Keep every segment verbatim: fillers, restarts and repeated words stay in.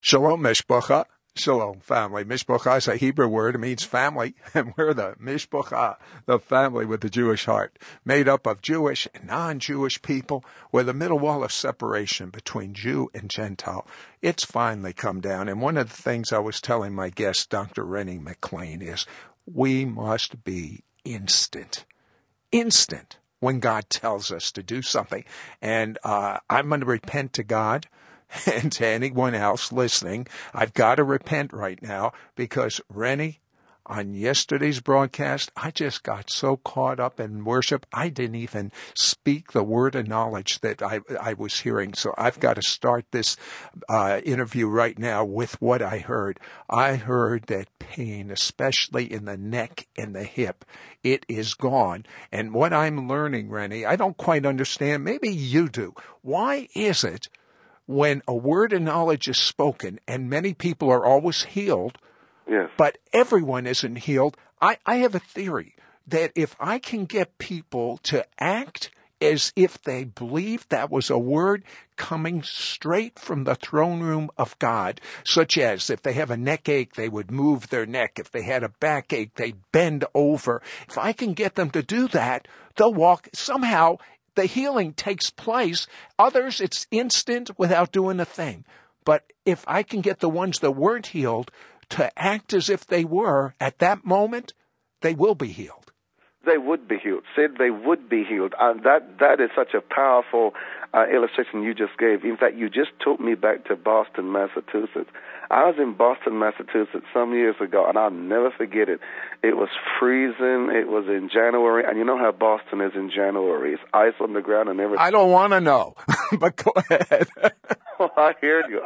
Shalom, Mishpacha. Shalom, family. Mishpacha is a Hebrew word. It means family, and we're the Mishpacha, the family with the Jewish heart, made up of Jewish and non-Jewish people. We're the middle wall of separation between Jew and Gentile. It's finally come down, and one of the things I was telling my guest, Doctor Rennie McLean, is we must be instant. Instant when God tells us to do something. And uh, I'm going to repent to God. And to anyone else listening, I've got to repent right now because, Rennie, on yesterday's broadcast, I just got so caught up in worship, I didn't even speak the word of knowledge that I, I was hearing. So I've got to start this uh, interview right now with what I heard. I heard that pain, especially in the neck and the hip, it is gone. And what I'm learning, Rennie, I don't quite understand. Maybe you do. Why is it when a word of knowledge is spoken and many people are always healed, yes, but everyone isn't healed? I, I have a theory that if I can get people to act as if they believe that was a word coming straight from the throne room of God, such as if they have a neck ache, they would move their neck. If they had a backache, they'd bend over. If I can get them to do that, they'll walk somehow. The healing takes place. Others, it's instant without doing a thing. But if I can get the ones that weren't healed to act as if they were, at that moment, they will be healed. They would be healed. Sid, they would be healed. And that, that is such a powerful uh, illustration you just gave. In fact, you just took me back to Boston, Massachusetts. I was in Boston, Massachusetts some years ago, and I'll never forget it. It was freezing. It was in January, and you know how Boston is in January. It's ice on the ground and everything. I don't want to know, but go ahead. Oh, I hear you.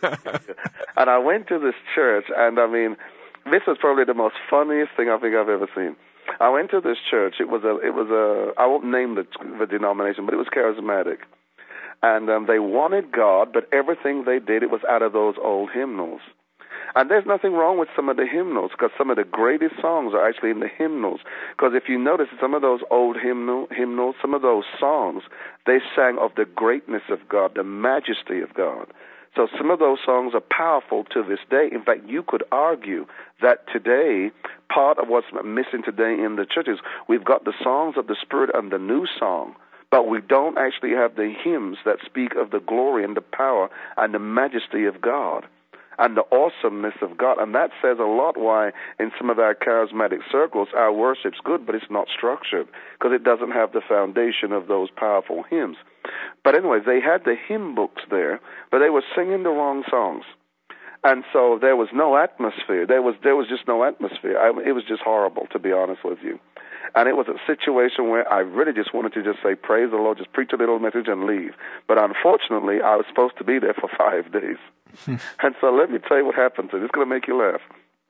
And I went to this church, and I mean, this was probably the most funniest thing I think I've ever seen. I went to this church. It was a, it was a, I won't name the, the denomination, but it was charismatic. And um, they wanted God, but everything they did, it was out of those old hymnals. And there's nothing wrong with some of the hymnals, because some of the greatest songs are actually in the hymnals. Because if you notice, some of those old hymnal, hymnals, some of those songs, they sang of the greatness of God, the majesty of God. So some of those songs are powerful to this day. In fact, you could argue that today, part of what's missing today in the churches, we've got the songs of the Spirit and the new song, but we don't actually have the hymns that speak of the glory and the power and the majesty of God and the awesomeness of God. And that says a lot why in some of our charismatic circles our worship's good, but it's not structured because it doesn't have the foundation of those powerful hymns. But anyway, they had the hymn books there, but they were singing the wrong songs. And so there was no atmosphere. There was there was just no atmosphere. I, it was just horrible, to be honest with you. And it was a situation where I really just wanted to just say, praise the Lord, just preach a little message and leave. But unfortunately, I was supposed to be there for five days. And so let me tell you what happened. It's going to make you laugh.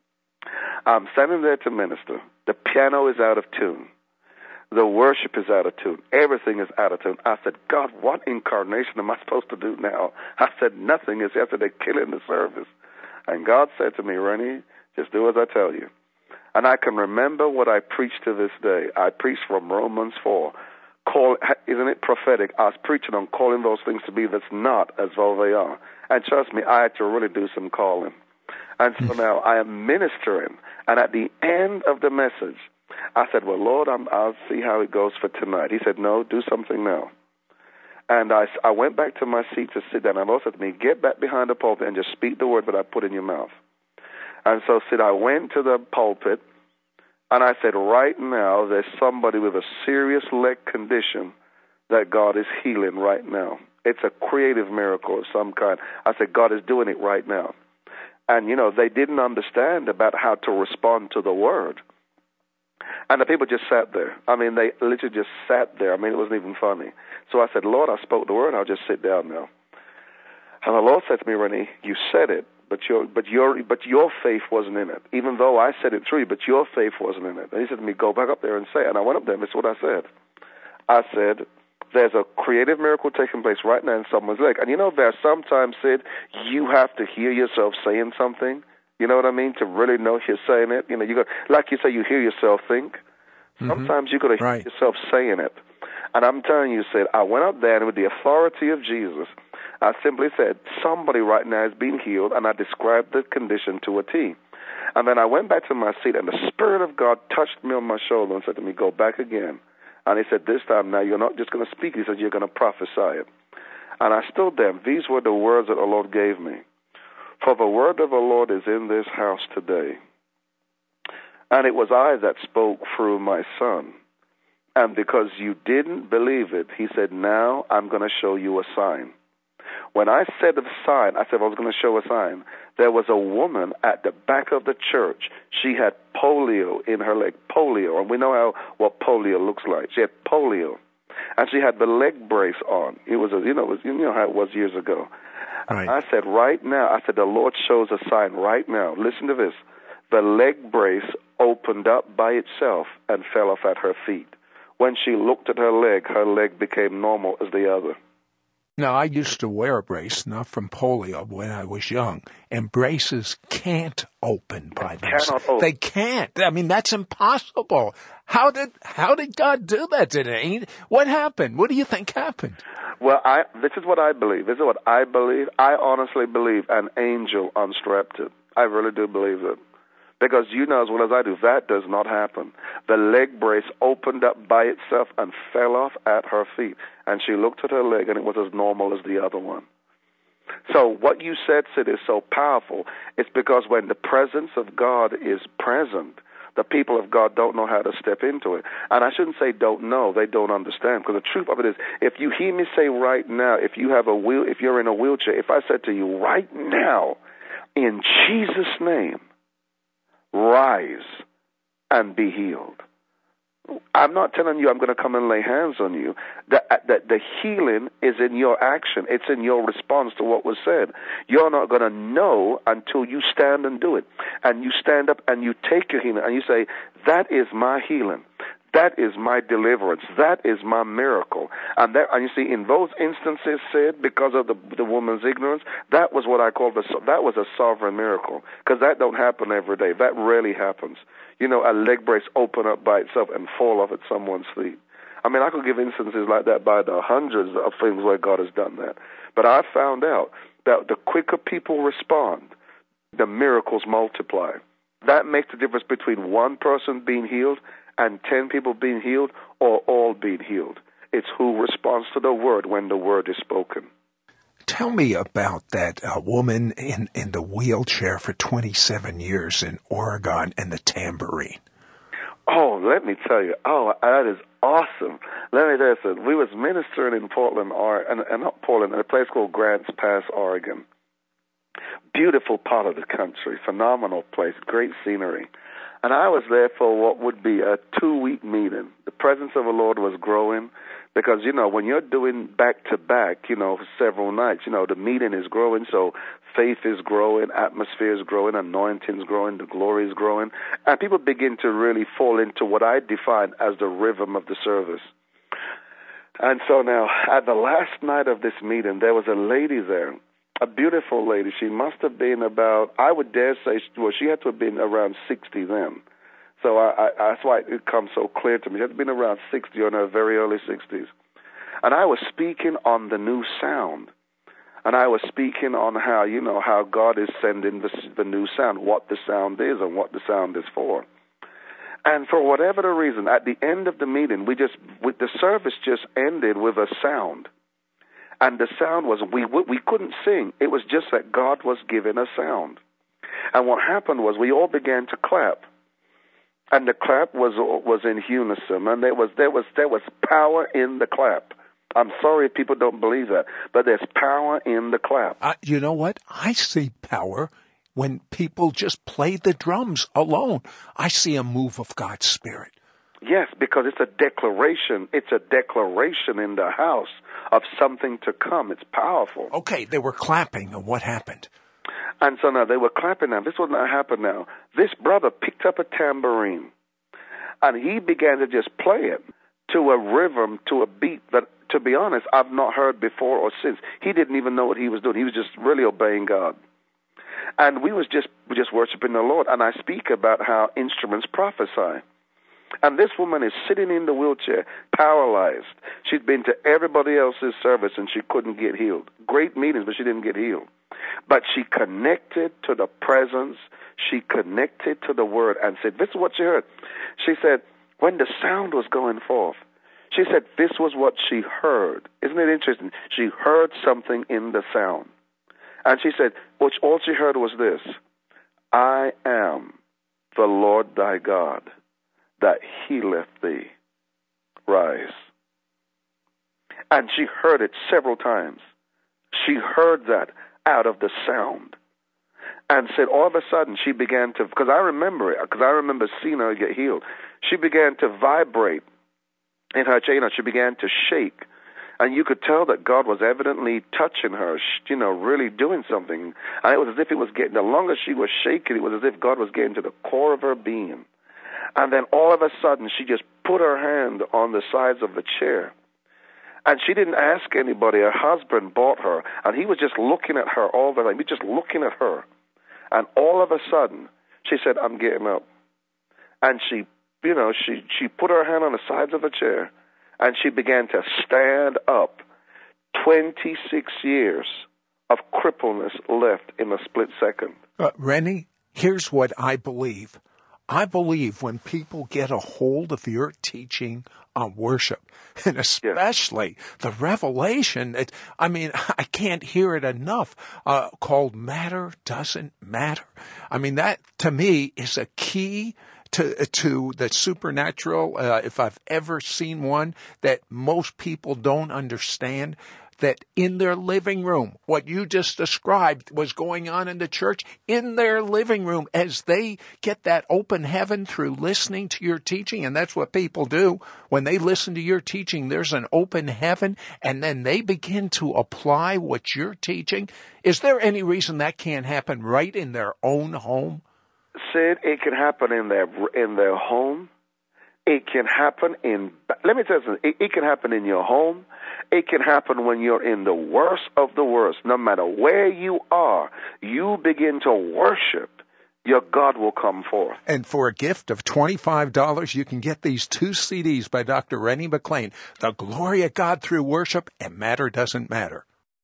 I'm standing there to minister. The piano is out of tune. The worship is out of tune. Everything is out of tune. I said, God, what incarnation am I supposed to do now? I said, nothing is after they're killing the service. And God said to me, Rennie, just do as I tell you. And I can remember what I preached to this day. I preached from Romans four. Call, isn't it prophetic? I was preaching on calling those things to be that's not as though they are. And trust me, I had to really do some calling. And so now I am ministering. And at the end of the message, I said, well, Lord, I'm, I'll see how it goes for tonight. He said, no, do something now. And I, I went back to my seat to sit down. And the Lord said to me, get back behind the pulpit and just speak the word that I put in your mouth. And so, Sid, I went to the pulpit, and I said, right now, there's somebody with a serious leg condition that God is healing right now. It's a creative miracle of some kind. I said, God is doing it right now. And, you know, they didn't understand about how to respond to the word. And the people just sat there. I mean, they literally just sat there. I mean, it wasn't even funny. So I said, Lord, I spoke the word. I'll just sit down now. And the Lord said to me, Rennie, you said it. But your, but your, but your faith wasn't in it. Even though I said it through you, but your faith wasn't in it. And he said to me, go back up there and say it. And I went up there and this is what I said. I said, there's a creative miracle taking place right now in someone's leg. And you know, there are sometimes, Sid, you have to hear yourself saying something. You know what I mean? To really know if you're saying it. You know, you got, like you say, you hear yourself think. Sometimes mm-hmm. you got to hear right. yourself saying it. And I'm telling you, Sid, I went up there and with the authority of Jesus, I simply said, somebody right now is being healed, and I described the condition to a T. And then I went back to my seat, and the Spirit of God touched me on my shoulder and said to me, go back again. And he said, this time now you're not just going to speak. He said, you're going to prophesy it. And I stood there. These were the words that the Lord gave me. For the word of the Lord is in this house today. And it was I that spoke through my son. And because you didn't believe it, he said, now I'm going to show you a sign. When I said the sign, I said I was going to show a sign. There was a woman at the back of the church. She had polio in her leg, polio. And we know how what polio looks like. She had polio. And she had the leg brace on. It was, a, you know, it was, you know how it was years ago. Right. I said, right now, I said, the Lord shows a sign right now. Listen to this. The leg brace opened up by itself and fell off at her feet. When she looked at her leg, her leg became normal as the other. Now, I used to wear a brace, not from polio, when I was young, and braces can't open by themselves. They can't. I mean, that's impossible. How did how did God do that today? What happened? What do you think happened? Well, I this is what I believe. This is what I believe. I honestly believe an angel unstrapped it. I really do believe it. Because you know as well as I do, that does not happen. The leg brace opened up by itself and fell off at her feet. And she looked at her leg, and it was as normal as the other one. So what you said, Sid, is so powerful. It's because when the presence of God is present, the people of God don't know how to step into it. And I shouldn't say don't know, they don't understand. Because the truth of it is, if you hear me say right now, if you have a wheel, if you're in a wheelchair, if I said to you right now, in Jesus' name, rise and be healed. I'm not telling you I'm going to come and lay hands on you. The, the, the healing is in your action. It's in your response to what was said. You're not going to know until you stand and do it. And you stand up and you take your healing and you say, that is my healing. That is my deliverance. That is my miracle. And that, and you see, in those instances said, because of the, the woman's ignorance, that was what I call the, that was a sovereign miracle. Because that don't happen every day. That rarely happens. You know, a leg brace open up by itself and fall off at someone's feet. I mean, I could give instances like that by the hundreds of things where God has done that. But I found out that the quicker people respond, the miracles multiply. That makes the difference between one person being healed and ten people being healed, or all being healed. It's who responds to the word when the word is spoken. Tell me about that uh, woman in, in the wheelchair for twenty-seven years in Oregon and the tambourine. Oh, let me tell you. Oh, that is awesome. Let me tell you something. We was ministering in Portland, or and, and not Portland, in a place called Grants Pass, Oregon. Beautiful part of the country, phenomenal place, great scenery. And I was there for what would be a two-week meeting. The presence of the Lord was growing because, you know, when you're doing back-to-back, you know, several nights, you know, the meeting is growing, so faith is growing, atmosphere is growing, anointing is growing, the glory is growing, and people begin to really fall into what I define as the rhythm of the service. And so now, at the last night of this meeting, there was a lady there, a beautiful lady. She must have been about, I would dare say, well, she had to have been around sixty then. So I, I, that's why it comes so clear to me. She had been around sixty or in her very early sixties. And I was speaking on the new sound. And I was speaking on how, you know, how God is sending the, the new sound, what the sound is and what the sound is for. And for whatever the reason, at the end of the meeting, we just, we, the service just ended with a sound. And the sound was, we we couldn't sing. It was just that God was giving a sound. And what happened was we all began to clap. And the clap was was in unison. And there was there was there was power in the clap. I'm sorry if people don't believe that, but there's power in the clap. Uh, you know what? I see power when people just play the drums alone. I see a move of God's Spirit. Yes, because it's a declaration. It's a declaration in the house of something to come. It's powerful. Okay, they were clapping, and what happened? And so now they were clapping now. This was not happen now. This brother picked up a tambourine, and he began to just play it to a rhythm, to a beat that, to be honest, I've not heard before or since. He didn't even know what he was doing. He was just really obeying God. And we was just just worshiping the Lord. And I speak about how instruments prophesy. And this woman is sitting in the wheelchair, paralyzed. She'd been to everybody else's service and she couldn't get healed. Great meetings, but she didn't get healed. But she connected to the presence. She connected to the word and said, this is what she heard. She said, when the sound was going forth, she said this was what she heard. Isn't it interesting? She heard something in the sound. And she said, which all she heard was this: I am the Lord thy God that healeth thee. Rise. And she heard it several times. She heard that out of the sound. And said all of a sudden she began to, because I remember it, because I remember seeing her get healed. She began to vibrate in her chair. You know, she began to shake. And you could tell that God was evidently touching her, you know, really doing something. And it was as if it was getting, the longer she was shaking, it was as if God was getting to the core of her being. And then all of a sudden, she just put her hand on the sides of the chair. And she didn't ask anybody. Her husband bought her, and he was just looking at her all the time. He was just looking at her. And all of a sudden, she said, I'm getting up. And she, you know, she, she put her hand on the sides of the chair, and she began to stand up. twenty-six years of crippleness left in a split second. Uh, Rennie, here's what I believe. I believe when people get a hold of your teaching on worship, and especially yes. the revelation, it, I mean, I can't hear it enough, uh, called Matter Doesn't Matter. I mean, that to me is a key to to the supernatural, uh, if I've ever seen one, that most people don't understand. That in their living room, what you just described was going on in the church, in their living room, as they get that open heaven through listening to your teaching. And that's what people do. When they listen to your teaching, there's an open heaven, and then they begin to apply what you're teaching. Is there any reason that can't happen right in their own home? Sid, it can happen in their in their home. It can happen in, let me tell you something, it, it can happen in your home. It can happen when you're in the worst of the worst. No matter where you are, you begin to worship, your God will come forth. And for a gift of twenty-five dollars, you can get these two C Ds by Doctor Rennie McLean, The Glory of God Through Worship and Matter Doesn't Matter.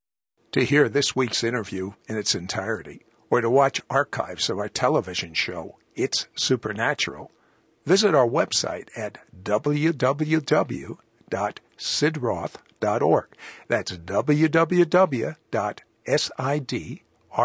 To hear this week's interview in its entirety, or to watch archives of our television show, It's Supernatural, visit our website at w w w dot sid roth dot org. That's w w w dot sid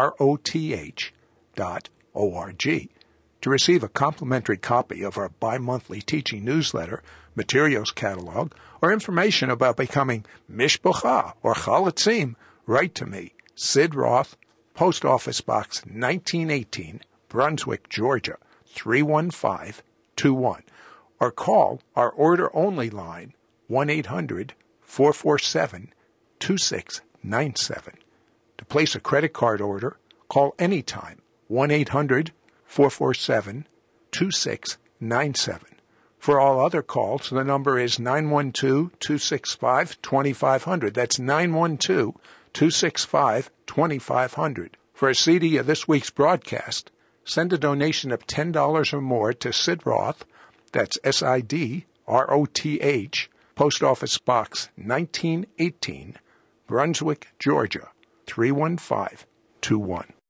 roth dot org. To receive a complimentary copy of our bi-monthly teaching newsletter, materials catalog, or information about becoming Mishpocha or Chalatzim, write to me, Sid Roth, Post Office Box nineteen eighteen, Brunswick, Georgia, three one five two one, or call our order-only line, one eight hundred four four seven two six nine seven. To place a credit card order, call anytime, one eight hundred four four seven two six nine seven. For all other calls, the number is nine one two two six five two five zero zero. That's nine one two two six five two five zero zero. For a C D of this week's broadcast, send a donation of ten dollars or more to Sid Roth, that's S I D R O T H, Post Office Box nineteen eighteen, Brunswick, Georgia, three one five two one.